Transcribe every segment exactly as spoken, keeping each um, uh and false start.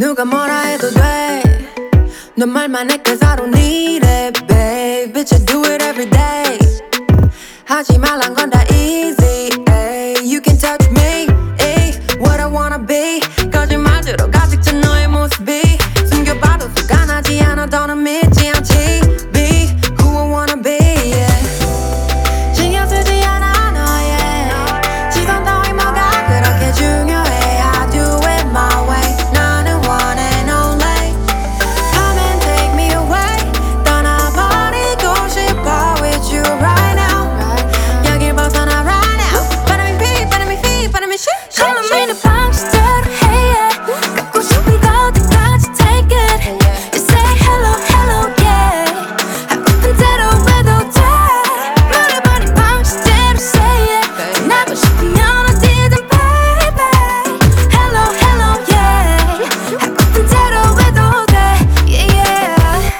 누가 뭐라 해도 돼 넌 말만 해 cause I don't need it babe Bitch I do it every day 하지 말란 건 다 easy ay. You can touch me ay. What I wanna be 거짓말들어 가득 찬 너의 모습이 숨겨봐도 수가 나지 않아 더는 믿지 않지 Be who I wanna be yeah. 신경 쓰지 않아 너의 시선 따위 뭐가 그렇게 중요해 I do it my way 나는 one and only Come and take me away 떠나버리고 싶어 with you right now 여길 벗어나 right now 바람이 피 바람이 피 바람이 쉬 Calling me the 방식대로 해 yeah. 갖고 싶은 거기까지 take it You say hello hello yeah 하고픈 대로 해도 돼 말해버린 방식대로 say it 나고 싶으면 어디든 baby Hello hello yeah 하고픈 대로 해도 돼 yeah yeah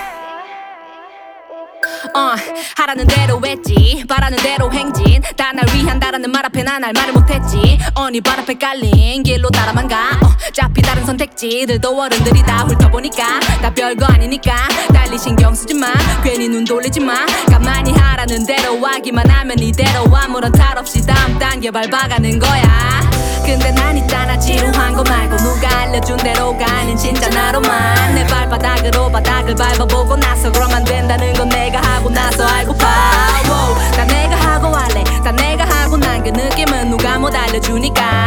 어, 하라는 대로 했지 바라는 대로 행진 다 날 위한다라는 말 앞에 난 할 말을 못했지 어니 발 앞에 깔린 길로 따라만 가 어차피 다른 선택지들도 어른들이 다 훑어보니까 다 별거 아니니까 달리 신경 쓰지 마 괜히 눈 돌리지 마 가만히 하라는 대로 하기만 하면 이대로 아무런 탈 없이 다음 단계 밟아가는 거야 근데 난 있잖아 지루한 거 말고 누가 알려준 대로가 아닌 진짜 나로만 내 발바닥으로 바닥을 밟아보고 나서 그럼 안 된다는 건 내가 하고 나서 알고파 wow, 다 내가 하고 할래 다 내가 하고 난 그 느낌은 누가 못 알려주니까